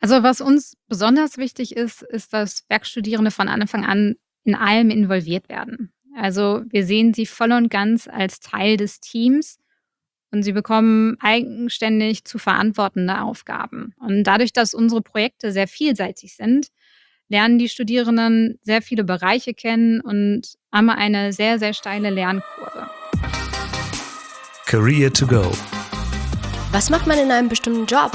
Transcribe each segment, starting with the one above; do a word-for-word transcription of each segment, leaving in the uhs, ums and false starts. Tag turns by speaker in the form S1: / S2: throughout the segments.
S1: Also, was uns besonders wichtig ist, ist, dass Werkstudierende von Anfang an in allem involviert werden. Also, wir sehen sie voll und ganz als Teil des Teams und sie bekommen eigenständig zu verantwortende Aufgaben. Und dadurch, dass unsere Projekte sehr vielseitig sind, lernen die Studierenden sehr viele Bereiche kennen und haben eine sehr, sehr steile Lernkurve.
S2: Career to go.
S3: Was macht man in einem bestimmten Job?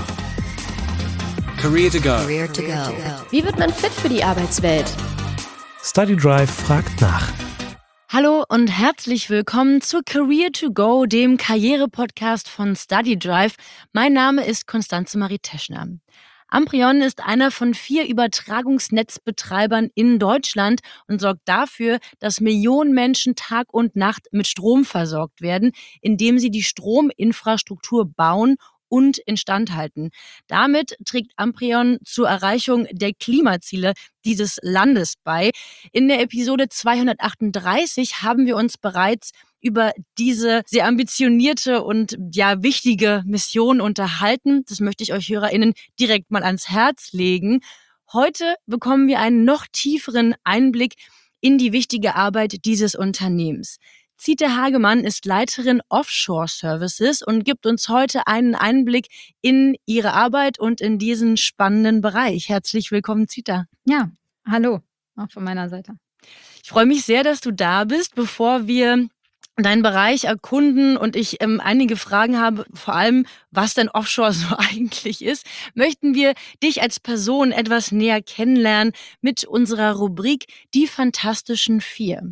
S4: Career to go.
S3: Career to go. Wie wird man fit für die Arbeitswelt?
S2: StudyDrive fragt nach.
S5: Hallo und herzlich willkommen zu Career to go, dem Karriere-Podcast von StudyDrive. Mein Name ist Konstanze Marie Teschner. Amprion ist einer von vier Übertragungsnetzbetreibern in Deutschland und sorgt dafür, dass Millionen Menschen Tag und Nacht mit Strom versorgt werden, indem sie die Strominfrastruktur bauen und instand halten. Damit trägt Amprion zur Erreichung der Klimaziele dieses Landes bei. In der Episode zweihundertachtunddreißig haben wir uns bereits über diese sehr ambitionierte und ja wichtige Mission unterhalten. Das möchte ich euch HörerInnen direkt mal ans Herz legen. Heute bekommen wir einen noch tieferen Einblick in die wichtige Arbeit dieses Unternehmens. Zita Hagemann ist Leiterin Offshore Services und gibt uns heute einen Einblick in ihre Arbeit und in diesen spannenden Bereich. Herzlich willkommen, Zita.
S1: Ja, hallo, auch von meiner Seite.
S5: Ich freue mich sehr, dass du da bist. Bevor wir deinen Bereich erkunden und ich ähm, einige Fragen habe, vor allem, was denn Offshore so eigentlich ist, möchten wir dich als Person etwas näher kennenlernen mit unserer Rubrik Die Fantastischen Vier.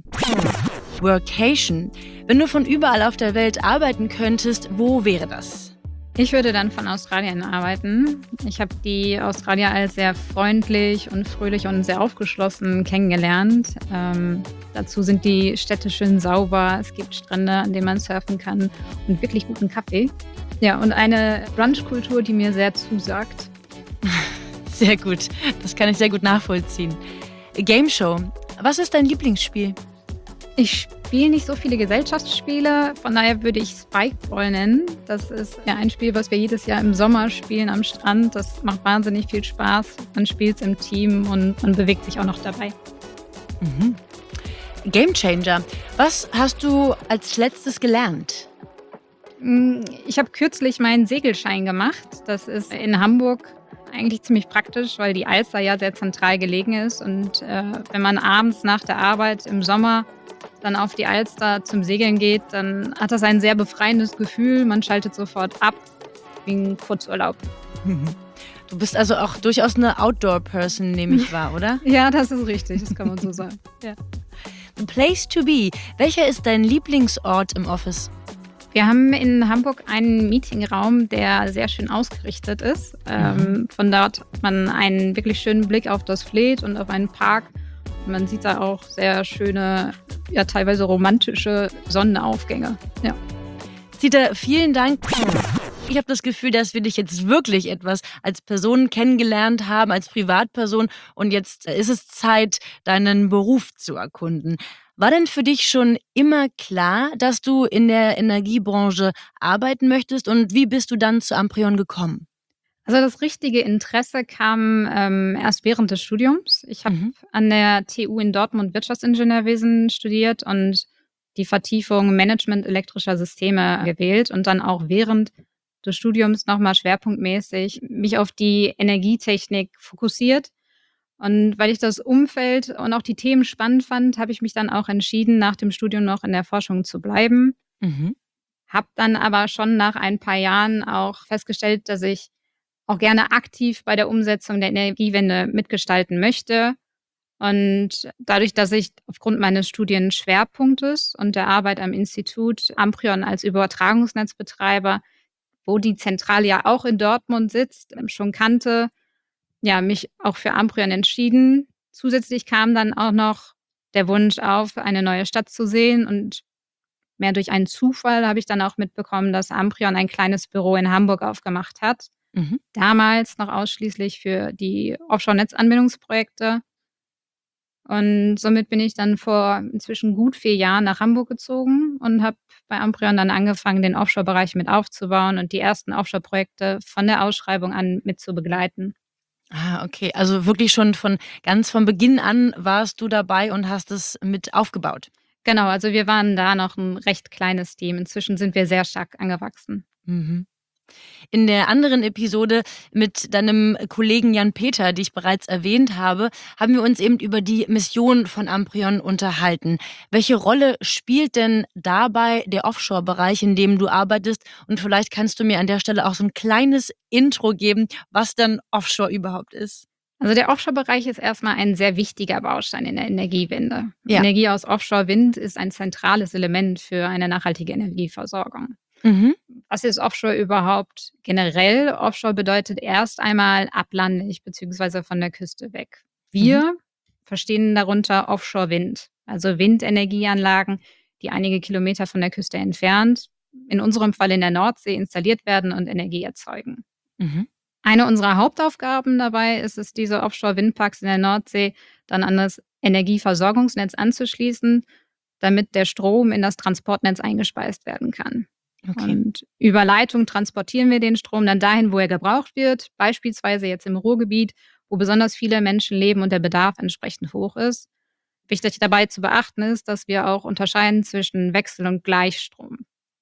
S5: Workation. Wenn du von überall auf der Welt arbeiten könntest, wo wäre das?
S1: Ich würde dann von Australien arbeiten. Ich habe die Australier als sehr freundlich und fröhlich und sehr aufgeschlossen kennengelernt. Ähm, dazu sind die Städte schön sauber. Es gibt Strände, an denen man surfen kann und wirklich guten Kaffee. Ja, und eine Brunchkultur, die mir sehr zusagt.
S5: Sehr gut. Das kann ich sehr gut nachvollziehen. Game Show. Was ist dein Lieblingsspiel?
S1: Ich spiele nicht so viele Gesellschaftsspiele, von daher würde ich Spikeball nennen. Das ist ja ein Spiel, was wir jedes Jahr im Sommer spielen am Strand. Das macht wahnsinnig viel Spaß. Man spielt es im Team und man bewegt sich auch noch dabei.
S5: Mhm. Game Changer. Was hast du als letztes gelernt?
S1: Ich habe kürzlich meinen Segelschein gemacht. Das ist in Hamburg eigentlich ziemlich praktisch, weil die Alster ja sehr zentral gelegen ist. Und äh, wenn man abends nach der Arbeit im Sommer dann auf die Alster zum Segeln geht, dann hat das ein sehr befreiendes Gefühl. Man schaltet sofort ab, wie ein Kurzurlaub.
S5: Du bist also auch durchaus eine Outdoor-Person, nehme ich wahr, oder?
S1: Ja, das ist richtig, das kann man so sagen. Ja.
S5: Place to be. Welcher ist dein Lieblingsort im Office?
S1: Wir haben in Hamburg einen Meetingraum, der sehr schön ausgerichtet ist. Mhm. Ähm, von dort hat man einen wirklich schönen Blick auf das Fleet und auf einen Park. Man sieht da auch sehr schöne, ja teilweise romantische Sonnenaufgänge. Ja.
S5: Zita, vielen Dank. Ich habe das Gefühl, dass wir dich jetzt wirklich etwas als Person kennengelernt haben, als Privatperson. Und jetzt ist es Zeit, deinen Beruf zu erkunden. War denn für dich schon immer klar, dass du in der Energiebranche arbeiten möchtest? Und wie bist du dann zu Amprion gekommen?
S1: Also das richtige Interesse kam ähm, erst während des Studiums. Ich habe mhm. an der T U in Dortmund Wirtschaftsingenieurwesen studiert und die Vertiefung Management elektrischer Systeme gewählt und dann auch während des Studiums nochmal schwerpunktmäßig mich auf die Energietechnik fokussiert. Und weil ich das Umfeld und auch die Themen spannend fand, habe ich mich dann auch entschieden, nach dem Studium noch in der Forschung zu bleiben. Mhm. Habe dann aber schon nach ein paar Jahren auch festgestellt, dass ich auch gerne aktiv bei der Umsetzung der Energiewende mitgestalten möchte. Und dadurch, dass ich aufgrund meines Studienschwerpunktes und der Arbeit am Institut Amprion als Übertragungsnetzbetreiber, wo die Zentrale ja auch in Dortmund sitzt, schon kannte, ja, mich auch für Amprion entschieden. Zusätzlich kam dann auch noch der Wunsch auf, eine neue Stadt zu sehen. Und mehr durch einen Zufall habe ich dann auch mitbekommen, dass Amprion ein kleines Büro in Hamburg aufgemacht hat. Mhm. Damals noch ausschließlich für die Offshore-Netzanbindungsprojekte. Und somit bin ich dann vor inzwischen gut vier Jahren nach Hamburg gezogen und habe bei Amprion dann angefangen, den Offshore-Bereich mit aufzubauen und die ersten Offshore-Projekte von der Ausschreibung an mit zu begleiten.
S5: Ah, okay. Also wirklich schon von ganz von Beginn an warst du dabei und hast es mit aufgebaut?
S1: Genau, also wir waren da noch 'n recht kleines Team. Inzwischen sind wir sehr stark angewachsen.
S5: Mhm. In der anderen Episode mit deinem Kollegen Jan-Peter, die ich bereits erwähnt habe, haben wir uns eben über die Mission von Amprion unterhalten. Welche Rolle spielt denn dabei der Offshore-Bereich, in dem du arbeitest? Und vielleicht kannst du mir an der Stelle auch so 'n kleines Intro geben, was denn Offshore überhaupt ist?
S1: Also der Offshore-Bereich ist erst mal ein sehr wichtiger Baustein in der Energiewende.
S5: Ja.
S1: Energie aus Offshore-Wind ist ein zentrales Element für eine nachhaltige Energieversorgung.
S5: Mhm.
S1: Was ist Offshore überhaupt? Generell, Offshore bedeutet erst einmal ablandig beziehungsweise von der Küste weg.
S5: Mhm.
S1: Wir verstehen darunter Offshore-Wind, also Windenergieanlagen, die einige Kilometer von der Küste entfernt, in unserem Fall in der Nordsee, installiert werden und Energie erzeugen.
S5: Mhm.
S1: Eine unserer Hauptaufgaben dabei ist es, diese Offshore-Windparks in der Nordsee dann an das Energieversorgungsnetz anzuschließen, damit der Strom in das Transportnetz eingespeist werden kann.
S5: Okay.
S1: Und über Leitung transportieren wir den Strom dann dahin, wo er gebraucht wird, beispielsweise jetzt im Ruhrgebiet, wo besonders viele Menschen leben und der Bedarf entsprechend hoch ist. Wichtig dabei zu beachten ist, dass wir auch unterscheiden zwischen Wechsel und Gleichstrom.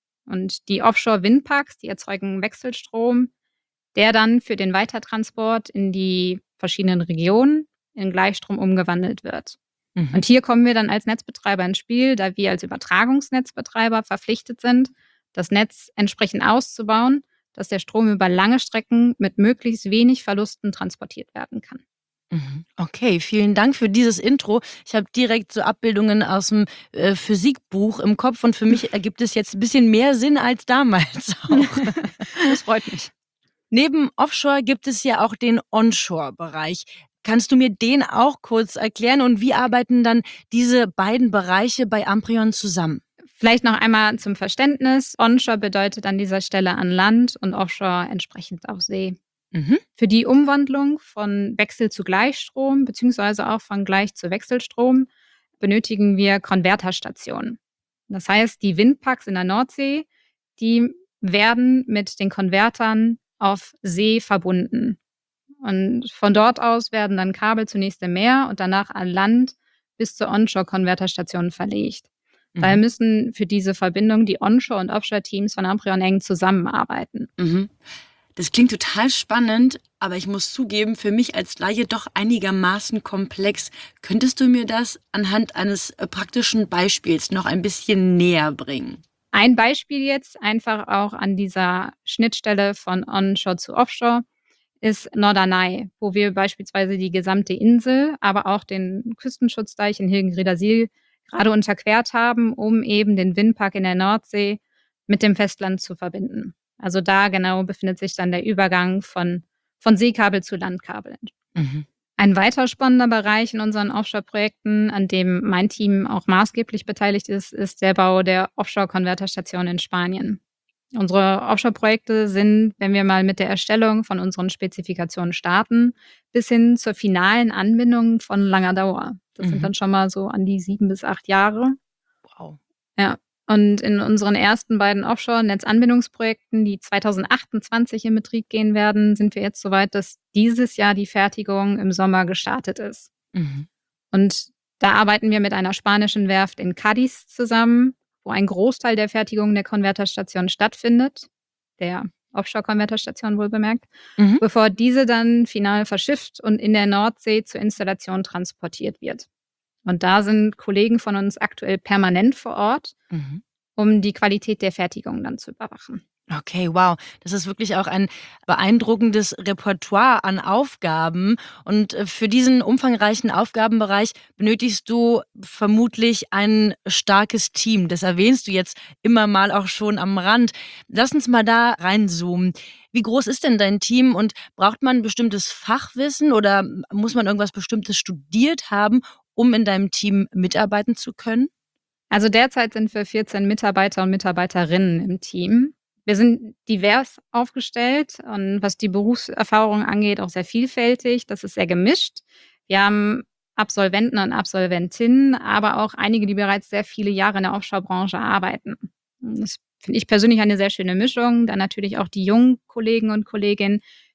S1: Und die Offshore-Windparks, die erzeugen Wechselstrom, der dann für den Weitertransport in die verschiedenen Regionen in Gleichstrom umgewandelt wird.
S5: Mhm.
S1: Und hier kommen wir dann als Netzbetreiber ins Spiel, da wir als Übertragungsnetzbetreiber verpflichtet sind, das Netz entsprechend auszubauen, dass der Strom über lange Strecken mit möglichst wenig Verlusten transportiert werden kann.
S5: Mhm. Okay, vielen Dank für dieses Intro. Ich habe direkt so Abbildungen aus'm, äh, Physikbuch im Kopf und für mich ergibt es jetzt 'n bisschen mehr Sinn als damals auch.
S1: Das freut mich.
S5: Neben Offshore gibt es ja auch den Onshore-Bereich. Kannst du mir den auch kurz erklären und wie arbeiten dann diese beiden Bereiche bei Amprion zusammen?
S1: Vielleicht noch einmal zum Verständnis. Onshore bedeutet an dieser Stelle an Land und Offshore entsprechend auf See.
S5: Mhm.
S1: Für die Umwandlung von Wechsel zu Gleichstrom beziehungsweise auch von Gleich zu Wechselstrom benötigen wir Konverterstationen. Das heißt, die Windparks in der Nordsee, die werden mit den Konvertern auf See verbunden. Und von dort aus werden dann Kabel zunächst im Meer und danach an Land bis zur Onshore-Konverterstation verlegt. Daher
S5: Mhm.
S1: müssen für diese Verbindung die Onshore und Offshore-Teams von Amprion eng zusammenarbeiten.
S5: Mhm. Das klingt total spannend, aber ich muss zugeben, für mich als Laie doch einigermaßen komplex. Könntest du mir das anhand eines, äh, praktischen Beispiels noch ein bisschen näher bringen?
S1: Ein Beispiel jetzt einfach auch an dieser Schnittstelle von Onshore zu Offshore ist Norderney, wo wir beispielsweise die gesamte Insel, aber auch den Küstenschutzdeich in Hilgenriedersiel gerade unterquert haben, um eben den Windpark in der Nordsee mit dem Festland zu verbinden. Also da genau befindet sich dann der Übergang von von Seekabel zu Landkabel.
S5: Mhm.
S1: Ein weiter spannender Bereich in unseren Offshore-Projekten, an dem mein Team auch maßgeblich beteiligt ist, ist der Bau der Offshore-Konverterstation in Spanien. Unsere Offshore-Projekte sind, wenn wir mal mit der Erstellung von unseren Spezifikationen starten, bis hin zur finalen Anbindung von langer Dauer. Das sind
S5: Mhm.
S1: dann schon mal so an die sieben bis acht Jahre.
S5: Wow.
S1: Ja, und in unseren ersten beiden Offshore-Netzanbindungsprojekten, die zweitausendachtundzwanzig in Betrieb gehen werden, sind wir jetzt so weit, dass dieses Jahr die Fertigung im Sommer gestartet ist.
S5: Mhm.
S1: Und da arbeiten wir mit einer spanischen Werft in Cádiz zusammen, wo ein Großteil der Fertigung der Konverterstation stattfindet, der Offshore-Konverterstation wohlbemerkt,
S5: Mhm.
S1: bevor diese dann final verschifft und in der Nordsee zur Installation transportiert wird. Und da sind Kollegen von uns aktuell permanent vor Ort,
S5: Mhm.
S1: um die Qualität der Fertigung dann zu überwachen.
S5: Okay, wow. Das ist wirklich auch ein beeindruckendes Repertoire an Aufgaben. Und, äh, für diesen umfangreichen Aufgabenbereich benötigst du vermutlich ein starkes Team. Das erwähnst du jetzt immer mal auch schon am Rand. Lass uns mal da reinzoomen. Wie groß ist denn dein Team und braucht man bestimmtes Fachwissen oder m muss man irgendwas Bestimmtes studiert haben, um in deinem Team mitarbeiten zu können?
S1: Also derzeit sind wir vierzehn Mitarbeiter und Mitarbeiterinnen im Team. Wir sind divers aufgestellt und was die Berufserfahrung angeht, auch sehr vielfältig. Das ist sehr gemischt. Wir haben Absolventen und Absolventinnen, aber auch einige, die bereits sehr viele Jahre in der Offshore-Branche arbeiten. Das finde ich persönlich eine sehr schöne Mischung. Dann natürlich auch die jungen Kollegen und Kolleginnen,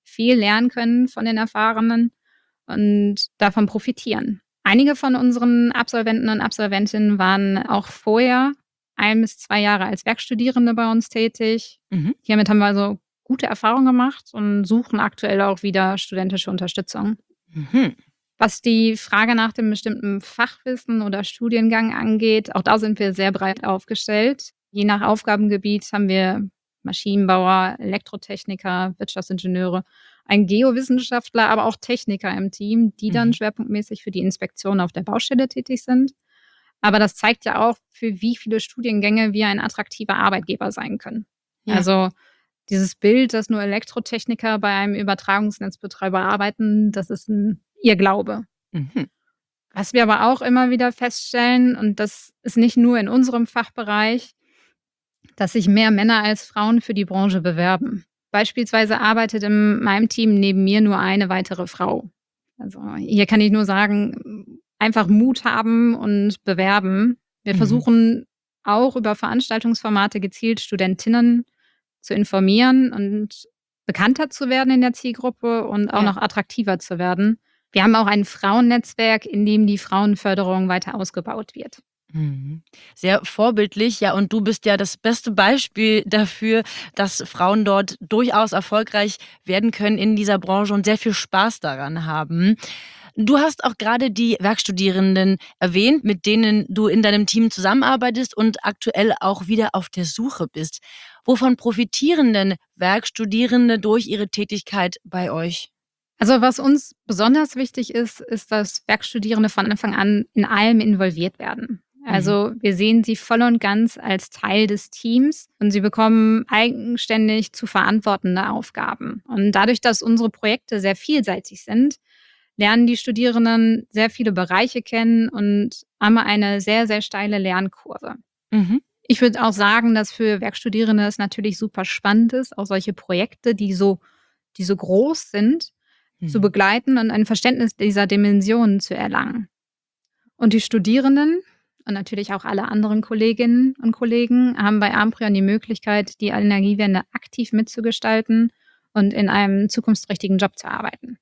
S1: viel lernen können von den Erfahrenen und davon profitieren. Einige von unseren Absolventen und Absolventinnen waren auch vorher ein bis zwei Jahre als Werkstudierende bei uns tätig.
S5: Mhm.
S1: Hiermit haben wir also gute Erfahrungen gemacht und suchen aktuell auch wieder studentische Unterstützung.
S5: Mhm.
S1: Was die Frage nach dem bestimmten Fachwissen oder Studiengang angeht, auch da sind wir sehr breit aufgestellt. Je nach Aufgabengebiet haben wir Maschinenbauer, Elektrotechniker, Wirtschaftsingenieure, einen Geowissenschaftler, aber auch Techniker im Team, die dann
S5: Mhm.
S1: schwerpunktmäßig für die Inspektion auf der Baustelle tätig sind. Aber das zeigt ja auch, für wie viele Studiengänge wir ein attraktiver Arbeitgeber sein können.
S5: Ja.
S1: Also dieses Bild, dass nur Elektrotechniker bei einem Übertragungsnetzbetreiber arbeiten, das ist ein Irrglaube.
S5: Mhm.
S1: Was wir aber auch immer wieder feststellen, und das ist nicht nur in unserem Fachbereich, dass sich mehr Männer als Frauen für die Branche bewerben. Beispielsweise arbeitet in meinem Team neben mir nur eine weitere Frau. Also hier kann ich nur sagen, einfach Mut haben und bewerben. Wir
S5: Mhm.
S1: versuchen auch über Veranstaltungsformate gezielt Studentinnen zu informieren und bekannter zu werden in der Zielgruppe und auch
S5: Ja.
S1: noch attraktiver zu werden. Wir haben auch ein Frauennetzwerk, in dem die Frauenförderung weiter ausgebaut wird.
S5: Mhm. Sehr vorbildlich, ja, und du bist ja das beste Beispiel dafür, dass Frauen dort durchaus erfolgreich werden können in dieser Branche und sehr viel Spaß daran haben. Du hast auch gerade die Werkstudierenden erwähnt, mit denen du in deinem Team zusammenarbeitest und aktuell auch wieder auf der Suche bist. Wovon profitieren denn Werkstudierende durch ihre Tätigkeit bei euch?
S1: Also was uns besonders wichtig ist, ist, dass Werkstudierende von Anfang an in allem involviert werden.
S5: Mhm.
S1: Also wir sehen sie voll und ganz als Teil des Teams und sie bekommen eigenständig zu verantwortende Aufgaben. Und dadurch, dass unsere Projekte sehr vielseitig sind, lernen die Studierenden sehr viele Bereiche kennen und haben eine sehr, sehr steile Lernkurve.
S5: Mhm.
S1: Ich würde auch sagen, dass für Werkstudierende es natürlich super spannend ist, auch solche Projekte, die so, die so groß sind, zu
S5: Mhm.
S1: begleiten und ein Verständnis dieser Dimensionen zu erlangen. Und die Studierenden und natürlich auch alle anderen Kolleginnen und Kollegen haben bei Amprion die Möglichkeit, die Energiewende aktiv mitzugestalten und in einem zukunftsträchtigen Job zu arbeiten.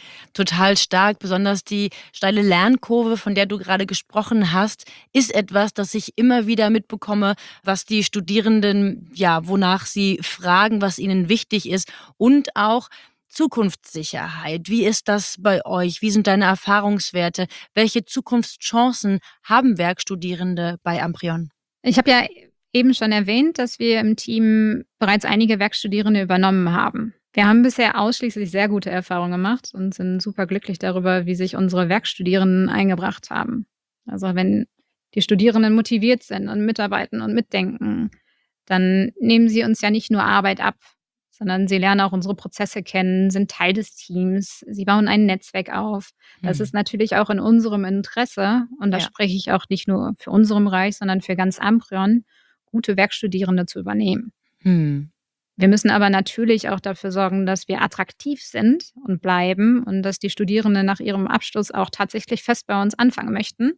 S5: Total stark, besonders die steile Lernkurve, von der du gerade gesprochen hast, ist etwas, das ich immer wieder mitbekomme, was die Studierenden, ja, wonach sie fragen, was ihnen wichtig ist und auch Zukunftssicherheit. Wie ist das bei euch? Wie sind deine Erfahrungswerte? Welche Zukunftschancen haben Werkstudierende bei Amprion?
S1: Ich habe ja eben schon erwähnt, dass wir im Team bereits einige Werkstudierende übernommen haben. Wir haben bisher ausschließlich sehr gute Erfahrungen gemacht und sind super glücklich darüber, wie sich unsere Werkstudierenden eingebracht haben. Also wenn die Studierenden motiviert sind und mitarbeiten und mitdenken, dann nehmen sie uns ja nicht nur Arbeit ab, sondern sie lernen auch unsere Prozesse kennen, sind Teil des Teams, sie bauen ein Netzwerk auf. Das ist
S5: Hm.
S1: natürlich auch in unserem Interesse, und da
S5: Ja.
S1: spreche ich auch nicht nur für unseren Bereich, sondern für ganz Amprion, gute Werkstudierende zu übernehmen.
S5: Hm.
S1: Wir müssen aber natürlich auch dafür sorgen, dass wir attraktiv sind und bleiben und dass die Studierenden nach ihrem Abschluss auch tatsächlich fest bei uns anfangen möchten.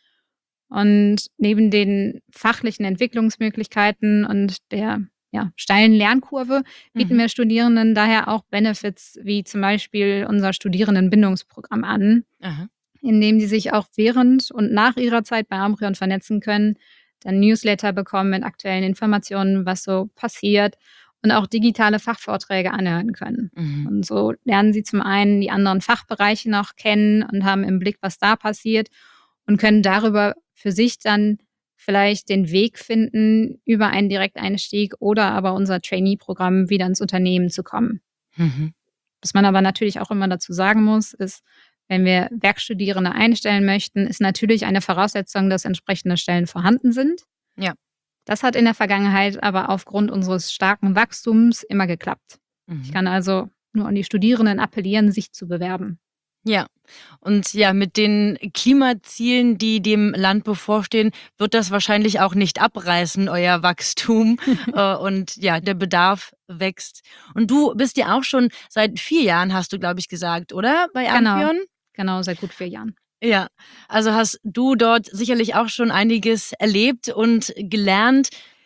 S1: Und neben den fachlichen Entwicklungsmöglichkeiten und der ja, steilen Lernkurve bieten
S5: Mhm.
S1: wir Studierenden daher auch Benefits wie zum Beispiel unser Studierendenbindungsprogramm an,
S5: Aha.
S1: in dem sie sich auch während und nach ihrer Zeit bei Amprion vernetzen können, dann Newsletter bekommen mit aktuellen Informationen, was so passiert, und auch digitale Fachvorträge anhören können.
S5: Mhm.
S1: Und so lernen sie zum einen die anderen Fachbereiche noch kennen und haben im Blick, was da passiert, und können darüber für sich dann vielleicht den Weg finden, über einen Direkteinstieg oder aber unser Trainee-Programm wieder ins Unternehmen zu kommen.
S5: Mhm.
S1: Was man aber natürlich auch immer dazu sagen muss, ist, wenn wir Werkstudierende einstellen möchten, ist natürlich eine Voraussetzung, dass entsprechende Stellen vorhanden sind.
S5: Ja.
S1: Das hat in der Vergangenheit aber aufgrund unseres starken Wachstums immer geklappt. Ich
S5: Mhm.
S1: kann also nur an die Studierenden appellieren, sich zu bewerben.
S5: Ja. Und ja, mit den Klimazielen, die dem Land bevorstehen, wird das wahrscheinlich auch nicht abreißen, euer Wachstum. Äh, und ja, der Bedarf wächst. Und du bist ja auch schon seit vier Jahren, hast du, glaube ich, gesagt, oder? Bei
S1: Genau,
S5: Amprion?
S1: genau, seit gut vier Jahren.
S5: Ja, also hast du dort sicherlich auch schon einiges erlebt und gelernt.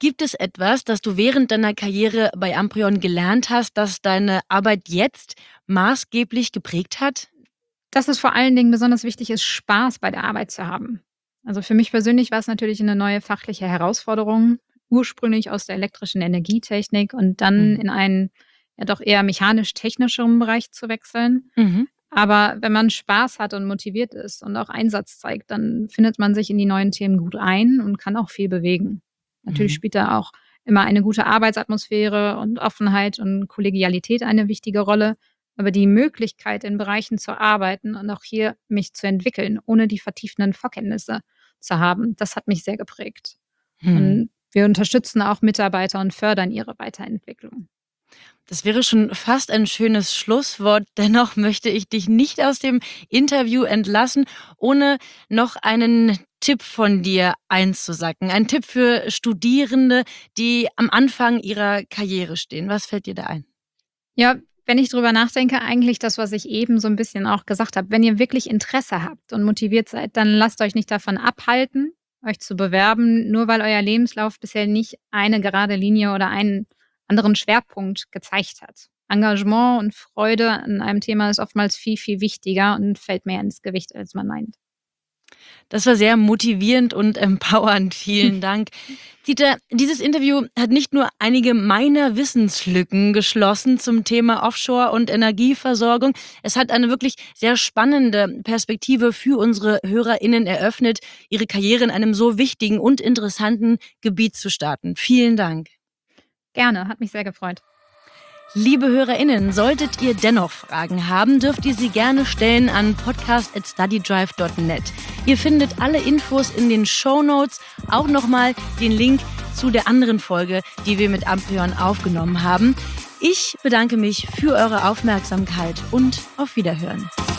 S5: Gibt es etwas, das du während deiner Karriere bei Amprion gelernt hast, das deine Arbeit jetzt maßgeblich geprägt hat?
S1: Dass es vor allen Dingen besonders wichtig ist, Spaß bei der Arbeit zu haben. Also für mich persönlich war es natürlich eine neue fachliche Herausforderung, ursprünglich aus der elektrischen Energietechnik und dann
S5: Mhm.
S1: in einen ja doch eher mechanisch-technischeren Bereich zu wechseln.
S5: Mhm.
S1: Aber wenn man Spaß hat und motiviert ist und auch Einsatz zeigt, dann findet man sich in die neuen Themen gut ein und kann auch viel bewegen. Natürlich
S5: Mhm.
S1: spielt da auch immer eine gute Arbeitsatmosphäre und Offenheit und Kollegialität eine wichtige Rolle. Aber die Möglichkeit, in Bereichen zu arbeiten und auch hier mich zu entwickeln, ohne die vertiefenden Vorkenntnisse zu haben, das hat mich sehr geprägt.
S5: Hm.
S1: Und wir unterstützen auch Mitarbeiter und fördern ihre Weiterentwicklung.
S5: Das wäre schon fast ein schönes Schlusswort. Dennoch möchte ich dich nicht aus dem Interview entlassen, ohne noch einen Tipp von dir einzusacken. Ein Tipp für Studierende, die am Anfang ihrer Karriere stehen. Was fällt dir da ein?
S1: Ja, wenn ich drüber nachdenke, eigentlich das, was ich eben so ein bisschen auch gesagt habe. Wenn ihr wirklich Interesse habt und motiviert seid, dann lasst euch nicht davon abhalten, euch zu bewerben, nur weil euer Lebenslauf bisher nicht eine gerade Linie oder einen anderen Schwerpunkt gezeigt hat. Engagement und Freude an einem Thema ist oftmals viel, viel wichtiger und fällt mehr ins Gewicht, als man meint.
S5: Das war sehr motivierend und empowernd. Vielen Dank. Dieter, dieses Interview hat nicht nur einige meiner Wissenslücken geschlossen zum Thema Offshore- und Energieversorgung. Es hat eine wirklich sehr spannende Perspektive für unsere HörerInnen eröffnet, ihre Karriere in einem so wichtigen und interessanten Gebiet zu starten. Vielen Dank.
S1: Gerne, hat mich sehr gefreut.
S5: Liebe HörerInnen, solltet ihr dennoch Fragen haben, dürft ihr sie gerne stellen an podcast at studydrive dot net. Ihr findet alle Infos in den Shownotes, auch nochmal den Link zu der anderen Folge, die wir mit Amprion aufgenommen haben. Ich bedanke mich für eure Aufmerksamkeit und auf Wiederhören.